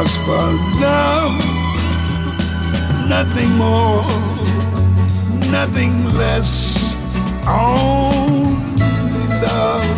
just for love, nothing more, nothing less. Only love.